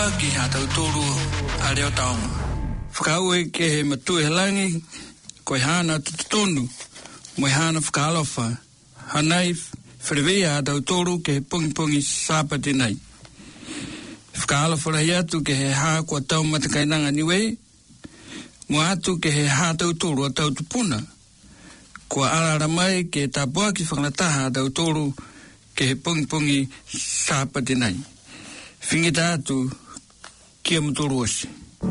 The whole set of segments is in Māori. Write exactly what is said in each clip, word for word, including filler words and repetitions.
whaka ki ha tau tōru a reo taonga. Whakaue ke he matu e langi, koe hana tutonu, mo hana whakalofa. Hanai whiriwea a tau tōru ke he pungi pungi sāpati nei. Whakalofa rahi atu ke he hā kua tau matakainanga niwei, mo atu ke he hā tau tōru a tau tupuna. Kua arara mai ke tā pua ki whakanataha a tau tōru ke he pungi pungi sāpati nei. Whingita atu kia mutoro osi.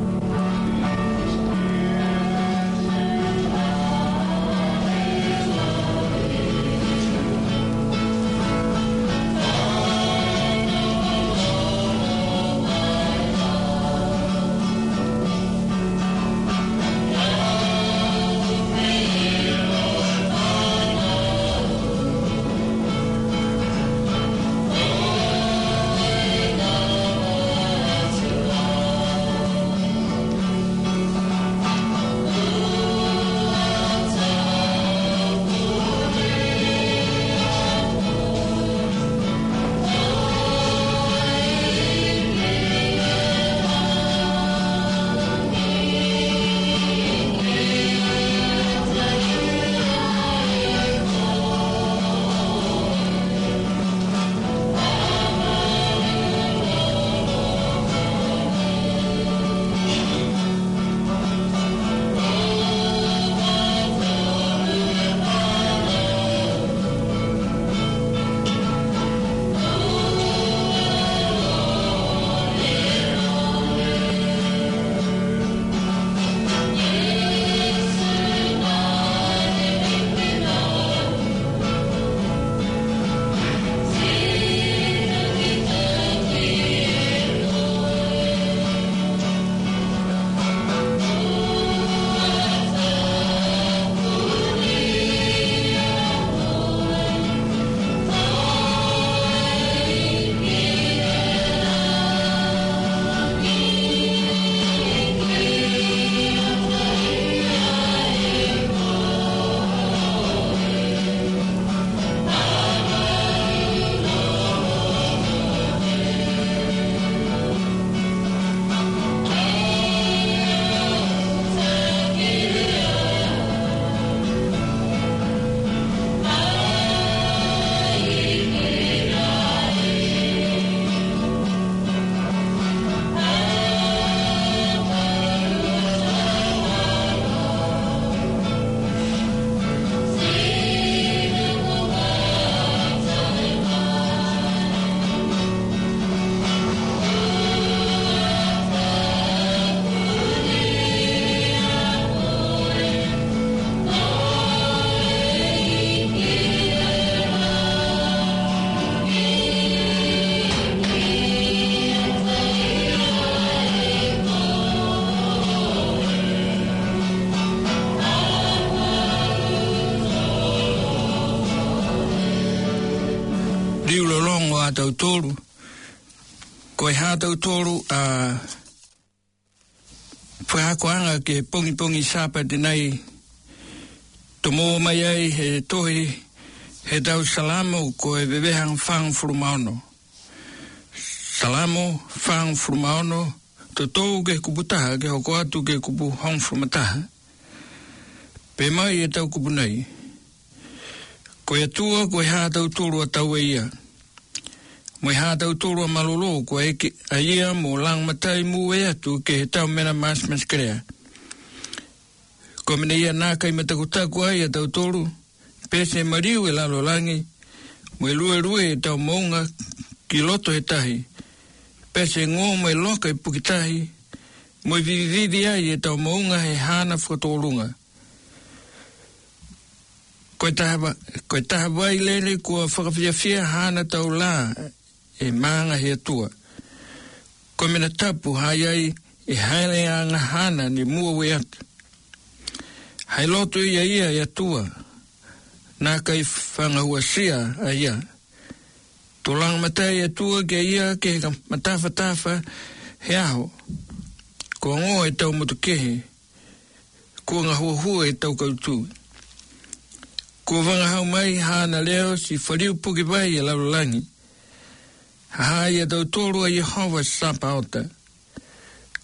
Tau tōru. Koe hā tau tōru a whahakoanga ke pongi pongi sāpati nei tomo mai ai he tohi he tau salamo koe vevehang whang furumaono. Salamo whang furumaono to tōu ke kuputaha ke hoko atu ke kupu hong furumataha. Pe mai e tau kupu nei. Koe atua koe hā tau tōru a tau e ia. Moi hā tau tōrua malolo ko e a ia mo lang matai mu e atu ke he tau mena mas mas krea. Ko mene ia nā kai matakutaku ai a tau tōru, pese mariu e lalo langi, mo e lue rue e tau maunga ki loto he tahi, pese ngō mo e loka e pukitahi, mo e vividi ai e tau maunga he hana whakatōrunga. Koe taha, koe taha vai lele kua whakawhiawhia hana tau lā, e maanga he atua. Ko mena tapu hai ai e haere a ngahana ni mua we atu. Hai loto ia ia e atua, nā kai whangahua sia a ia. Tō lang matai atua ke ia ke matafa tafa he aho. Ko ngō e tau motukehe, ko ngahua hua e tau kautui. Ko wangahau mai hana leo si whariu puki vai e laulangi. Hai e tau tōru a Yehova sapa ota.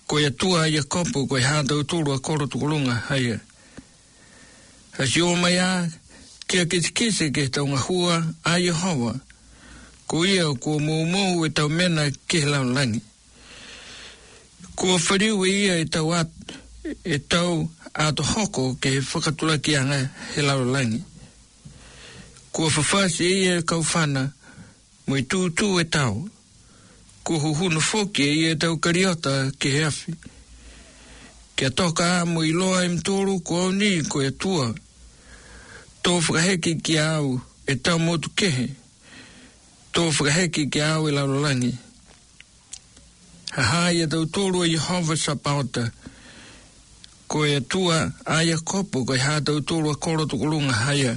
Ko ia tua ia kopu ko i hātau tūru a koro tukulunga haia. A si o mai a kia kisi kisi ke tau ngā hua a Yehova. Ko ia ko mō mō e tau mena ke lau langi. Ko whariu e ia e tau at, e tau ato hoko ke he whakatula ki anga he lau langi. Ko whawhasi e ia kau whana mo i tūtū e tau. Ko huhunu whoki e ia tau kariota ke he awhi. Kia toka mo i loa im tōru ko au ni ko e tua. Tō whakaheki ki au e tau motu kehe. Tō whakaheki ki au e laulangi. Haha ia tau tōru e Yehova Sabaota. Ko e tua aia kopu ko e hā tau tōru a koro tukulunga haia.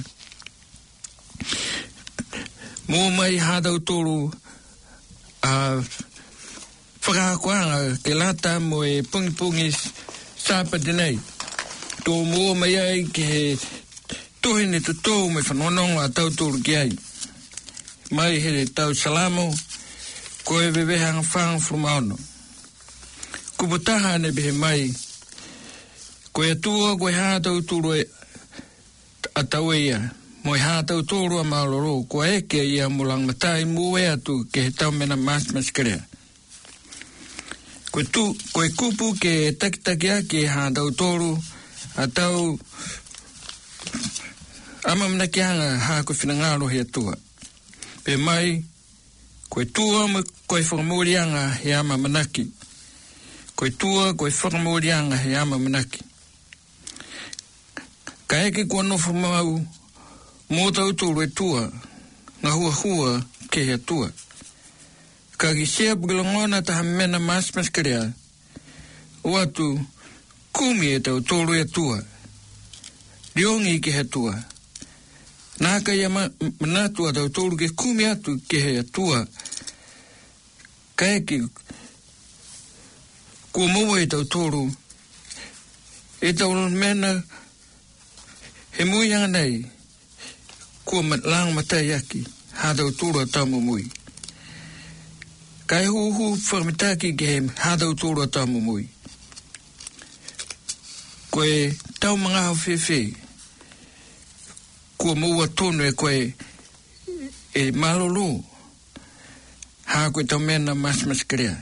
Mō mai hā tau tōru a whakakoanga ke lata mo e pungi pungi sāpati nei. Tō mō mai ai ke he tohine tu tō me whanononga a tau tōru ki ai. Mai he tau salamo, ko e wewehanga whanga frumaono. Kuputaha ne behe mai, ko e tua ko e hātau tōru e a tau e ia. Mo e hātau tōru a maoloro, ko e ke ia mulang matai mō e atu ke he tau mena mas maskarea. Ko e, tu, ko e kupu ke takitaki a ke hātau tōru a tau amamna ki hanga hā ko whinangaro he atua. Pe mai, ko e tua mo ko e whakamorianga he ama manaki. Ko e tua ko e whakamorianga he ama manaki. Ka eke kua nofo mau, mō tau tōru e tua, ngā hua hua ke he atua. Ka ki sea pukilongona taha mena mas maskarea, o atu kumi e tau tōru e tua. Riongi ke he atua. Nāka ia manatua tau tōru ke kumi atu ke he atua. Ka eke kua mua e tau tōru, e tau mena he muianga nei, kua lang matai aki, hādau tōru a tau mumui. Kai huhu whakamitaki ke he hādau tōru a tau mumui. Koe tau mga hau whewhe, kua mua tonu e koe e malolo, hā koe tau mena mas maskarea.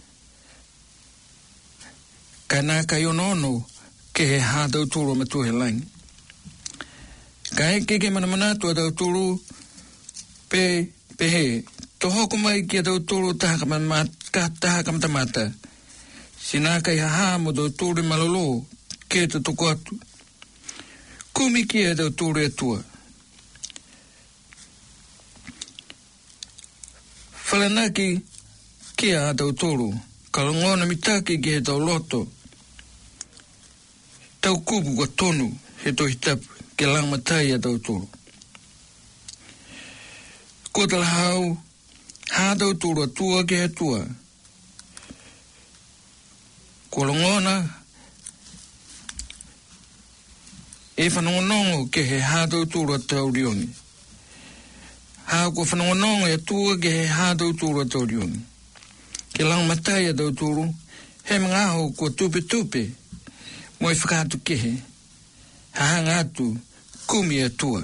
Kai nā kai ono ke he hādau tōru a matu he langi. Kai ke ke mana manatua tau tōru pe, pe he, to hoko mai ki a tau tōru taha kamatamata. Sinā kai haha mo tau tōru malolo ke te toko atu. Kumi ki a tau tōru e tua. Whalanaki ki a tau tōru, kalongona mitaki ki he tau loto. Tau kupu kwa tonu he tohi tapu. Ke lang matai a tau tōru. Ko tala hau, hā tau tōru a tua ke he tua. Ko longona, e whanongonongo ke he hā tau tōru a tau riongi. Hā ko whanongonongo e tua ke he hā tau tōru a tau riongi. Ke lang matai a tau tōru, he mga aho ko tupe tupe, mo e whakatu ke he, hahanga atu, kumi e tua.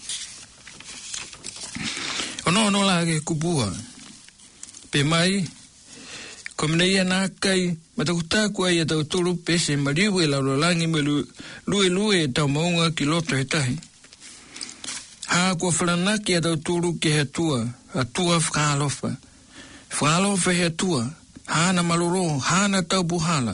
Ono no la ke kupua. Pe mai, ko mina ia nā kai, matakutāku ai e tau tōru pese mariu e laurolangi me lue lue e tau maunga ki loto he tahi. Hā kua wharanaki e tau tōru ke he tua, a tua whakalofa. Whakalofa he tua, hāna maloro, hāna tau puhala.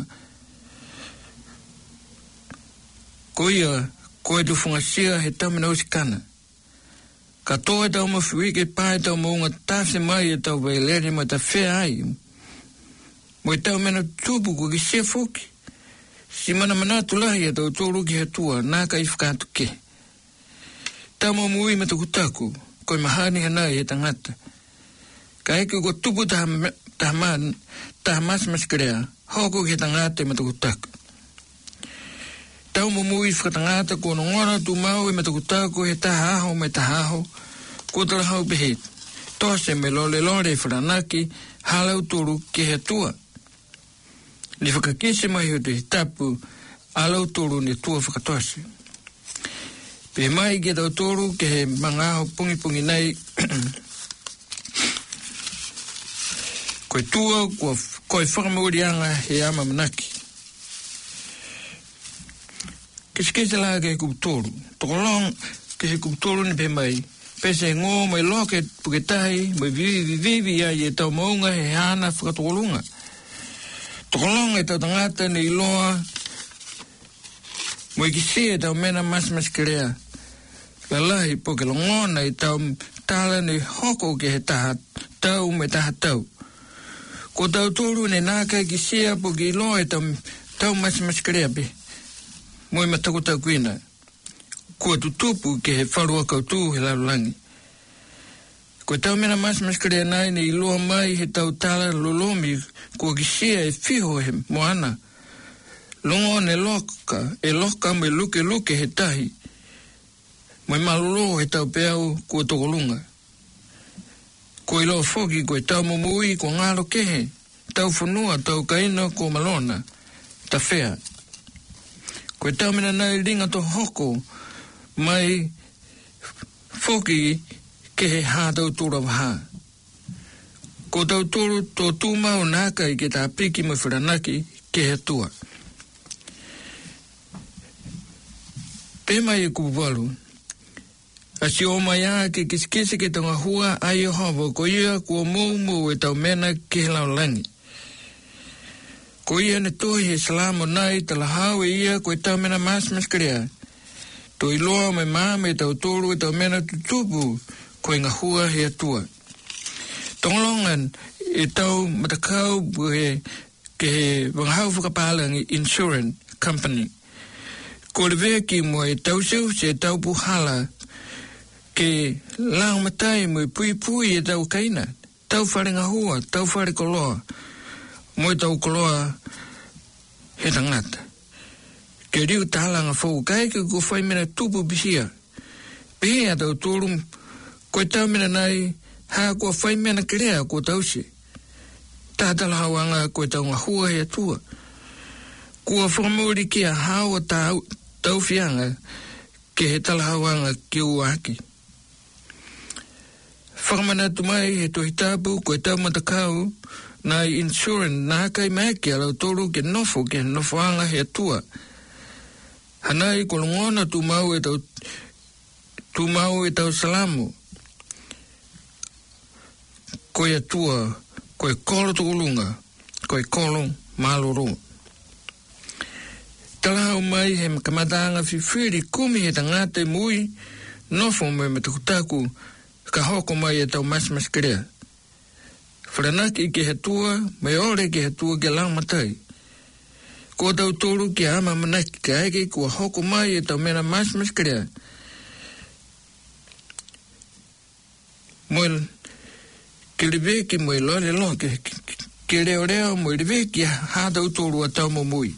Ko ia, ko e tu whangasia he tau mina usikana. Ka tō e tau mawhiwike pā e tau maunga tāwhi mai e tau waileri ma ta whea ai. Mo e tau mena tūpu ko ki se whoki. Si mana manatu lahi e tau tōru ki he tua, nā ka i whakātu ke. Tau mo mui me taku taku, ko i mahani hanai e tangata. Ka eke ko tupu taha man, taha mas maskarea, hoko ki he tangata e me taku taku. Tau mo mui whakatangata ko ngora tu mau e me taku taku he taha aho me taha aho, ko tala hau pehet. Tose me lole lore whanaki, halau tōru ki he tua. Ni whakakese mai o te tapu alau toro ni tua whakatoasi. Pe mai ke tau toro ke he mangaho pungi pungi nei koe tua koe whakamaurianga he ama manaki. Kese kese la ke he kubutoro. Tokolong ke he kubutoro ni pe mai. Pese ngō mai loke puketahi mai vivi vivi a i e tau maunga he hana whakatokolunga. Tokolong e tau tangata ni iloa mo i kisi e tau mena mas mas kerea. Lalahi po ke longona i tau tala ni hoko ke he taha tau me taha tau. Ko tau tolu ne naka i kisi e po ke iloa e tau, tau mas mas kerea pe. Mo i matako tau kuina. Kua tutupu ke he wharua kautu he lalulangi. Ko tau mena mas mas kerea nai ni iloa mai he tau tala lolomi kua kisia e whiho he moana. Longo ne loka, e loka me luke luke he tahi. Mai malolo he tau peau kua tokolunga. Ko ilo foki ko e tau mumui ko ngalo kehe. Tau whanua, tau kaina ko malona. Ta whea. Ko e tau mena nai ringa to hoko. Mai foki kehe hātau tūra waha. Ko tau tūru tō tūmau nāka i ke tā piki mai wharanaki ke he tua. Pēmai e kupuwalu. A si o mai a ke kisikisi ke tanga hua ai o hawa ko ia kua mou mou e tau mena ke he laulangi. Ko ia ne tohi he salamo nai tala hau e ia ko e tau mena mas mas karea. To iloa mai māme tau tōru e tau mena tutupu ko e ngahua he atua. Tongolongan e tau matakau he ke he wangahau whakapalangi insurance company. Ko le veki mo e tau seu se tau puhala ke lao matai mo e pui pui e tau kaina. Tau whare ngahua, tau whare koloa. Mo e tau koloa he tangata. Ke riu tālanga whau kai ke ko whai mena tupu bisia. Pehea tau tōrum ko e tau mena nai haa kua whai mena kerea ko tau se. Tātala hawanga ko e tau ngahua he atua. Kua whamauri kia hawa tau, tau whianga ke he tala hawanga ki uaki. Whakamana tumai he tohi tāpu ko e tau matakau nai insurance nā kai maaki alau tōru ke nofo ke nofoanga he atua. Hanai ko longona tu mau e tau tu mau e tau salamu. Ko e atua, ko e kolo tukulunga, ko e kolo maloro. Talahau mai he makamatanga whiwhiri kumi he tangate mui nofo me me tukutaku ka hoko mai e tau mas mas kerea. Wharanaki ke he tua, mai ore ke he tua ke lang matai. Ko tau tōru ki ama manaki ke aike kua hoko mai e tau mena mas mas kerea. Moe ke lewe ki moe lore lo, ke, ke reo reo moe lewe ki ha tau tōru a tau momui.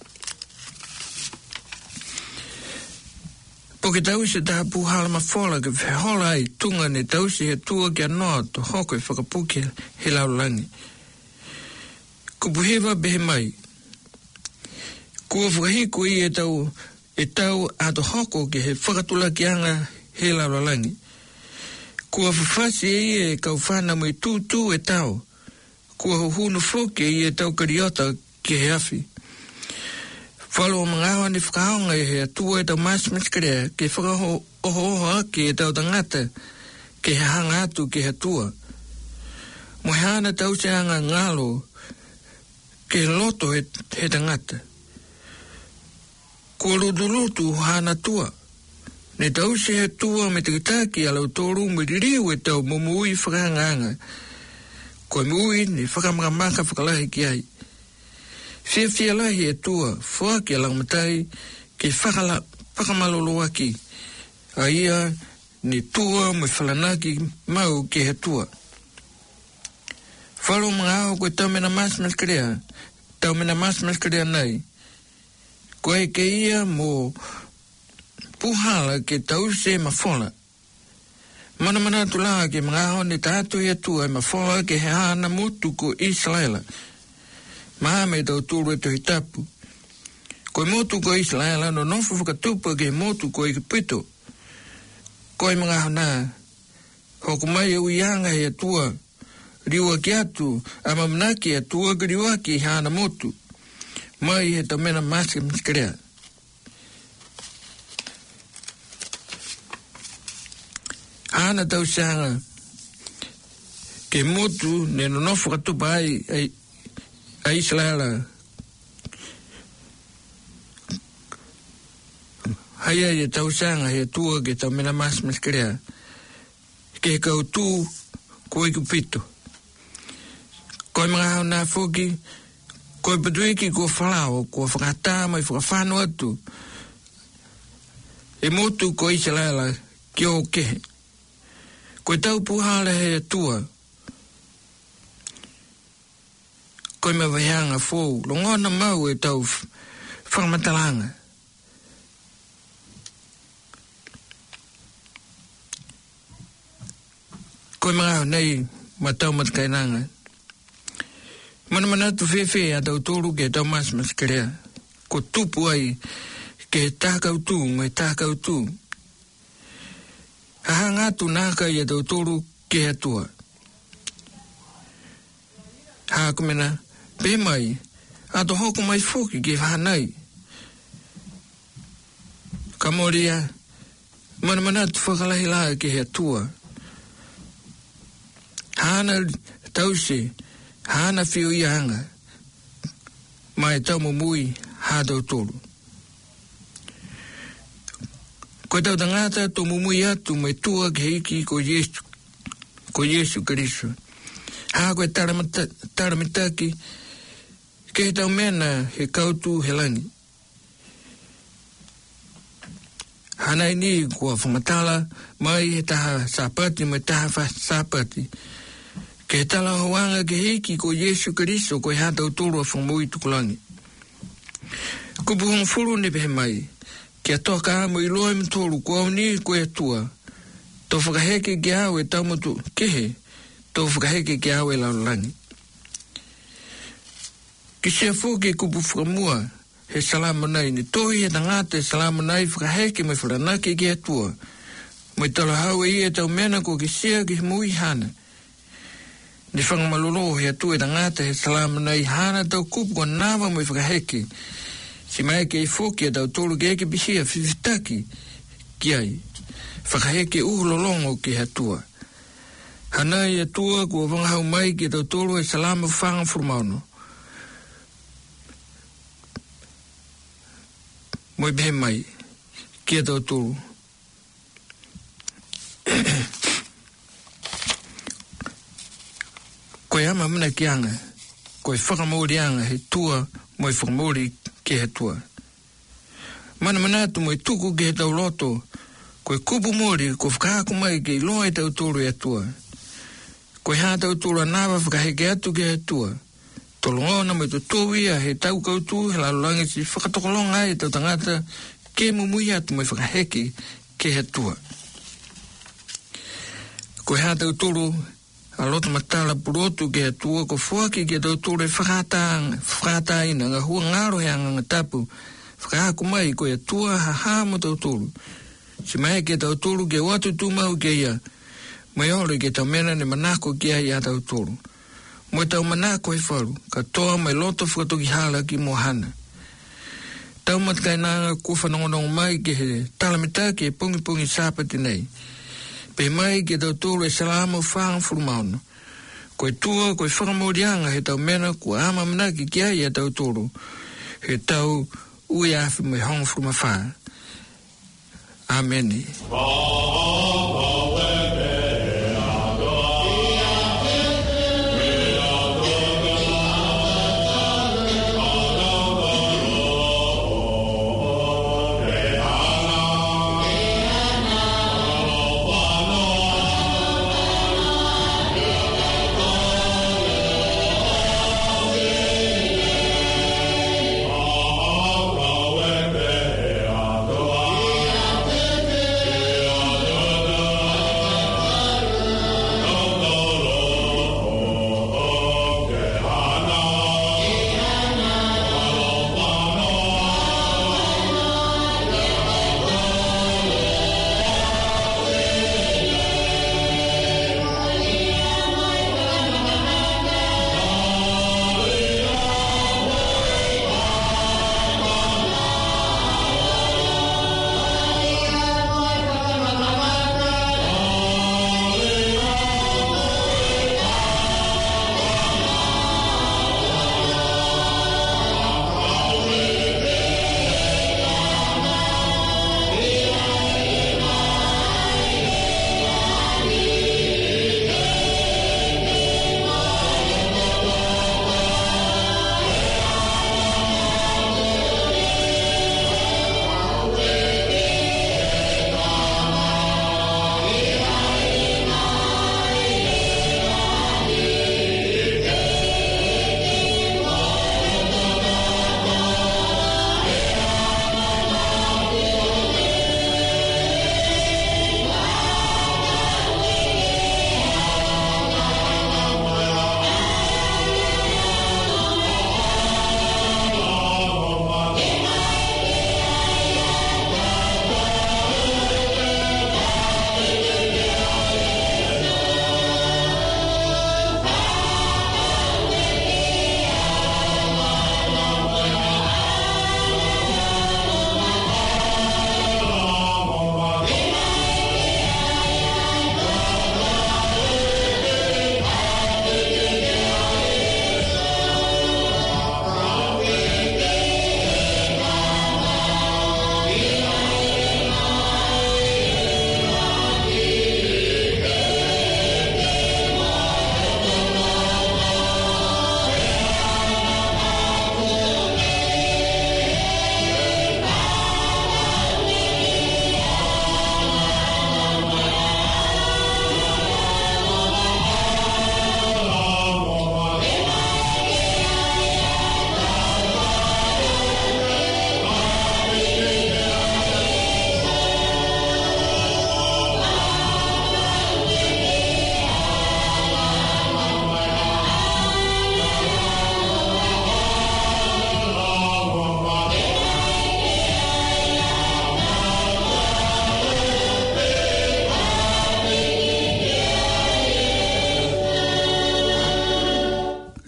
Po ke tau se taha puhala mawhola ke whehola ai tunga ne tau se he tua ki anoa to hoko e whakapuke he laulangi. Ko puhewa behe mai. Kua whakahiku i e tau, e tau ato hoko ke he whakatula ki anga he laulangi. Kua whawhasi e i e kau whana mo i tūtū e tau. Kua huhunu whoke i e tau kariota ki he awhi. Whalo o mga awa ni whakaonga e he atua e tau masmas karea ke whakaho oho oho ake e tau tangata ke he hanga atu ke he atua. Mo he hana tau se hanga ngalo ke loto he, he tangata. Kua rudulutu hana tua. Ne tau se he tua me te kitaki alau tōru me ririu e tau mumui whakahanganga. Koe mui ni whakamaka whakalahi ki ai. Fia fia lahi e tua, whua ki alang matai, ke whakala, whakamalolo aki. A ia ni tua me whalanaki mau ke he tua. Whalo mga ao koe tau mena masmas karea, tau mena masmas karea nei. Koe ke ia mo puhala ke tau se mawhola. Mana mana tula ke mga ao ni tātu e tua e mawhola ke he hana motu ko Israela. Maha me tau tūru e te hitapu. Koe motu ko Israel ano nofu whakatupa ke motu ko i pito. Koe mga hana. Hoku mai e uianga he atua. Riua ki atu. Ama manaki atua ki riua ki hana motu. Mai he tau mena maske miskarea. Hana tau sanga. Ke motu ne no nofu whakatupa ai ai a Israel. Haia e tau sanga he tua ke tau mena mas maskarea. Ke kau tū koe kupito. Koe mga hau nā whoki, koe patuiki ko whalao, ko whakatā mai whakawhano atu. E motu ko Israel ki o kehe. Koe tau puhale he tua. Koe me wahanga fōu, longona mau e tau whakamatalanga. Koe mga nei matau matkainanga. Mana mana tu whewhe a tau tōru ke tau mas maskarea. Ko tupu ai ke tākau tū, mai tākau tū. Haha ngātu nāka i a tau tōru ke atua. Haa kumena, pē mai, a to hoku mai whoki ke whanai. Ka moria, mana mana tu whakalahi laa ke atua. Hana tause, hana whio i hanga, mai tau mumui hā tau tōru. Koe tau tangata tō mumui atu mai tua ke hiki ko Yesu, ko Yesu Kariso. Hā koe taramitaki, ke he tau mena he kautu he langi. Hana ini kua whangatala, mai he taha sāpati, mai taha sāpati. Ke tala hoanga ke hiki ko Yesu Kariso ko he hatau tōru a whamui tukulangi. Ko buhong furu ne pehe mai, ke atoa ka amo i loa mi tōru ko au ni ko e atua, tō whakaheke ke au e taumotu kehe, tō whakaheke ke au e laulangi. Ki sea fōke kupu whakamua, he salama nei, ni tohi he tangata he salama nei whakaheke mai wharanake ke atua, mai tala hau e ia tau mena ko ke sea ke mui hana. Ni whangamalolo he atu e tangata he salama nei hana tau kupu ko nāwa mai whakaheke. Si mai ke i whoki a tau tōru ke eke bisia whiwhitaki ki ai. Whakaheke uhololongo ke he atua. Hana i atua kua wangahau mai ke tau tōru e salama whanga furumauno. Moi behe mai ke tau tōru. Koe ama mana ki anga, koe whakamori anga he tua moi whakamori ke he tua. Mana manatu moi tuku ke he tau loto, koe kupu mori ko whakahaku mai ke i loa e tau tōru e tua. Koe hā tau tōru anawa whakaheke atu ke he tua. Tolongona mai to tōwia he tau kautu he lalulangi si whakatokolonga e tau tangata ke mumui atu mai whakaheke ke he tua. Koe hā tau tōru a loto matala purotu ke atua ko fuaki ke tau tōre whakata, whakata ina ngā hua ngāro he anga ngā tapu whakahaku mai ko atua ha ha mo tau tōru. Si mai ke tau tōru ke watu tūmau ke ia, mai ore ke tau mena ne manako ke ai a tau tōru. Mo tau manako he wharu, ka toa mai loto whakatoki hala ki mohana. Tau matkai nanga ko whanongonong mai ke he talamita ke pungi pungi sāpati nei. Pe mai ke tau tōru e salama whaanga furumauna. Koe tua, koe whakamorianga he tau mena kua ama manaki ki ai a tau tōru. He tau ui awhi mai honga furuma whaa. Ameni. Oh,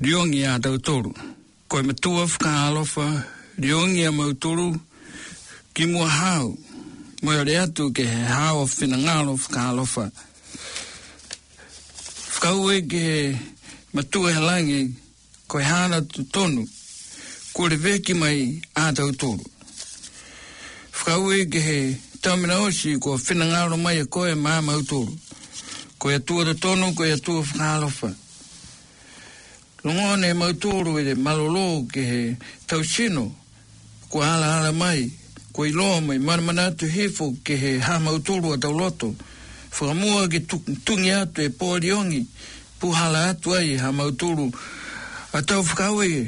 riongi a tau toru. Koe matua whakaalofa, riongi a mauturu, ki mua hau. Moe re atu ke he hao whina ngalo whakaalofa. Whakaue ke he matua he langi, koe hana tu tonu, kore veki mai a tau toru. Whakaue ke he taumina osi, ko whina ngalo mai a koe maa mauturu. Koe atua ta tonu, koe atua whakaalofa. Longone mauturu e malolo ke he tau sino, ko ala ala mai, ko iloa mai, manamanatu hefo ke he ha mauturu a tau loto. Whakamua ke tungi atu e pōriongi, puhala atu ai ha mauturu a tau whakaue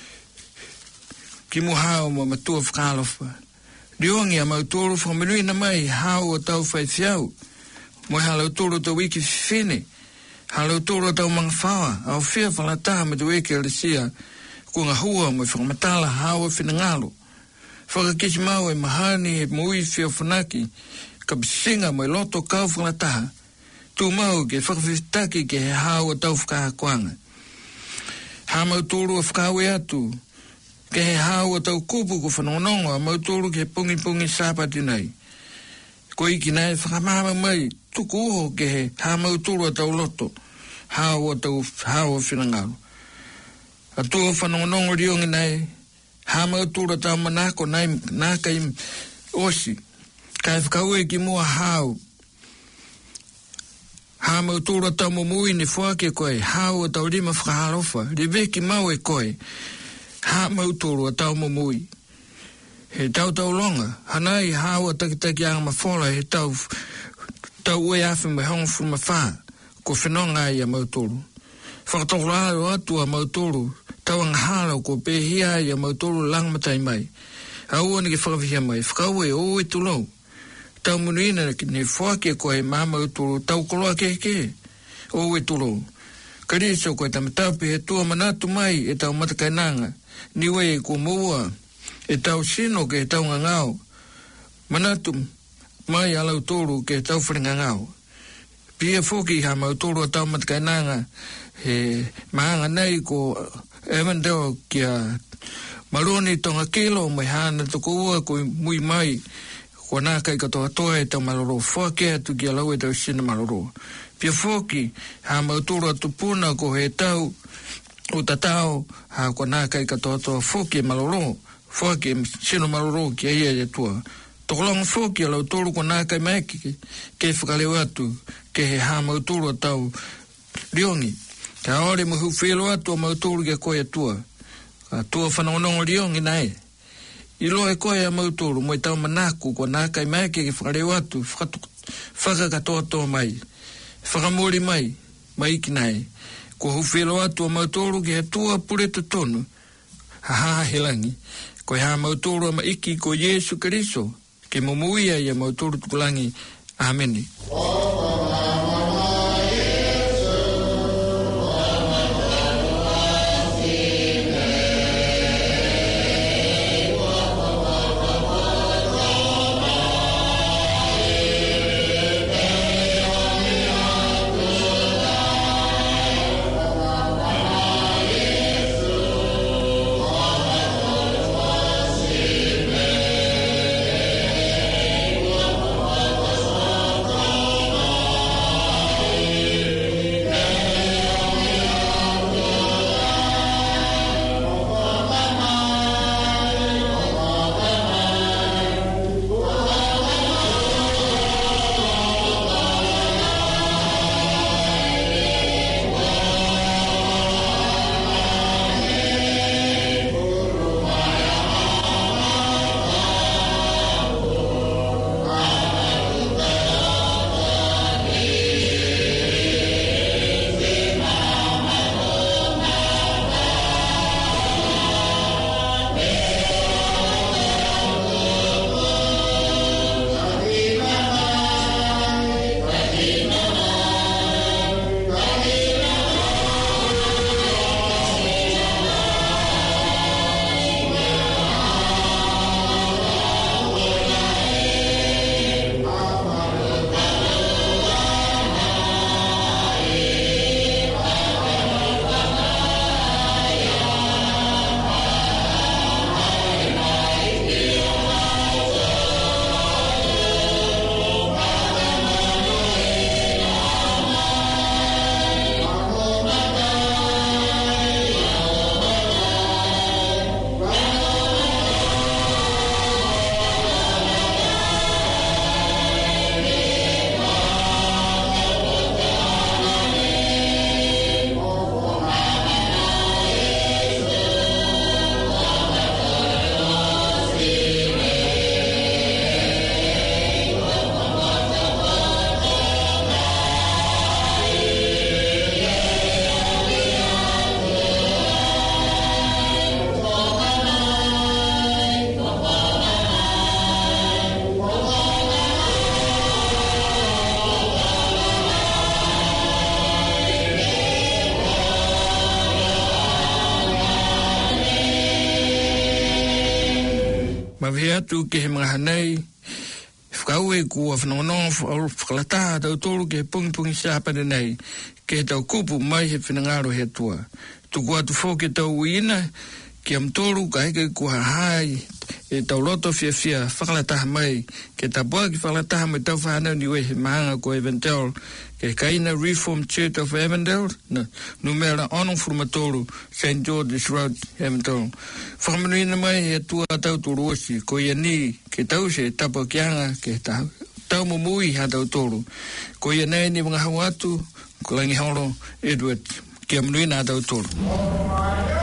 ki muhao ma matua whakalofa. Riongi a mauturu whakamiruina mai hao a tau whaithiau, mo hala uturu tau wiki whine, hala uturu tau mangwhawa, au whia whalataha me tu eke alisia, ko ngā hua mo whakamatala hao a whina ngalo. Whakakisi mau e mahani e mui whia whanaki, ka bisinga mo e loto kau whalataha, tu mau ke whakawhitaki ke he hao a tau whakahakoanga. Ha mauturu a whakawe atu, ke he hao a tau kupu ko whanongonongo a mauturu ke pungi pungi sāpati nei. Ko iki nei whakamama mai, tuku uho ke he ha mauturu a tau loto, hao a tau hao a whinangaro. A tua whanongonongo riongi nei, ha mauturu a tau manako nei, naka i osi, kai whakaue ki mua hao. Ha mauturu a tau mumui ni whake koe, hao a tau rima whakaharofa, riveki mau e koe, ha mauturu a tau mumui. He tau tau longa, hanai hao a takitaki anga mawhola, he tau, tau ue awhi me hongfu ma wha, ko whenonga i a mauturu. Whakatoko alo atu a mauturu, tau anga halo ko pehia i a mauturu langmatai mai. Aua ni ke whakawhia mai, whakaue o e tulou. Tau munuina ni whake koe ma mauturu, tau koloa keke, o e tulou. Kariso koe tamataupi he tua manatu mai e tau matakainanga, niwe e ko mua, e tau sino ke tau ngangao, manatu mai alau toru ke tau wharingangao. Pia whoki ha mautoro a tau matakainanga, he maanga nei ko evandeo kia maroni tonga kilo mai hana toko ua ko mui mai, ko nākai katoa toa e tau maloro, whake atu ki alau e tau sina maloro. Pia whoki ha mautoro a tupuna ko he tau o tatao ha ko nākai katoa toa whoki e maloro, whake sino maloro ki aia e tua. Tokolanga whoki alau toro ko nākai maiki ke whakaleo atu ke he ha mautoro a tau riongi. Ka aore muhu whelo atu a mautoro ke koe atua. Ka tua whanongonongo riongi nai. I loe koe a mautoro mo i tau manaku ko nākai maiki ke whakaleo atu whakakatoa toa mai. Whakamori mai, mai ki nai. Ko hu whelo atu a mautoro ke atua pure te tonu. Ha ha helangi. Ko ha mautoro ma iki ko Yesu Keriso. Ke mumuia i a mautoro tukulangi. Ameni. Oh ma vea tu ke he mga hanei, whakau e kua whanonga whakalataha tau tolu ke he pungi pungi sāpane nei, ke he tau kupu mai he whinangaro he tua. Tuku atu whoke tau uina, ki am tolu ka heke kua hai, e tau loto fia fia whakalataha mai, ke ta boa ki whakalataha mai tau whanau niwe he mahanga ko Evandale, ke kaina Reformed Church of Evandale, na numera ono furumatoru, Saint George's Road, Evandale. Whakamanuina mai he tua tau turu osi, ko ia ni, ke tau se tapa kianga, ke tau, tau mumui ha tau tolu. Ko ia nei ni mga hau atu, ko langi horo, Edward, ke amanuina ha tau tolu.